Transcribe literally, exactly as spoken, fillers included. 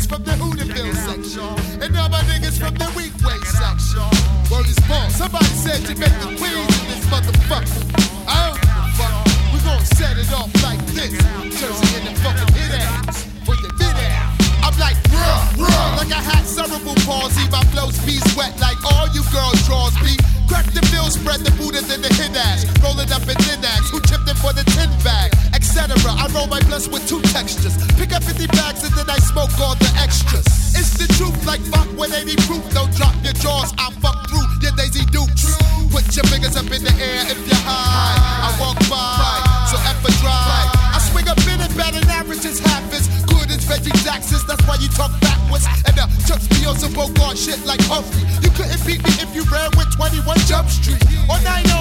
from the Hooterville section. And all my niggas from the Weekway section. Word is born. Somebody said you make the queens in this motherfucker. I don't give a fuck. We gon' set it off like this. Jersey in the fucking hit ass. With the vid ass. I'm like, bruh, bruh. Like I had cerebral palsy. My flow's be sweat like all you girls draws be. Crack the bill, spread the Buddhas in the hit ass. Roll it up in thin ass. Who chipped it for the tin bag? Etc. I roll my blunts with two textures. Pick up fifty bags and then I smoke all the extras. It's the truth, like fuck with eighty proof. Don't drop your jaws, I fuck through your Daisy Dukes. Put your fingers up in the air if you're high. I walk by, so F a drive. I swing up in it, better than average is half as good as Reggie Jackson's. That's why you talk backwards. And the Chucks be on some Bogart shit like Humphrey. You couldn't beat me if you ran with twenty-one Jump Street or nine oh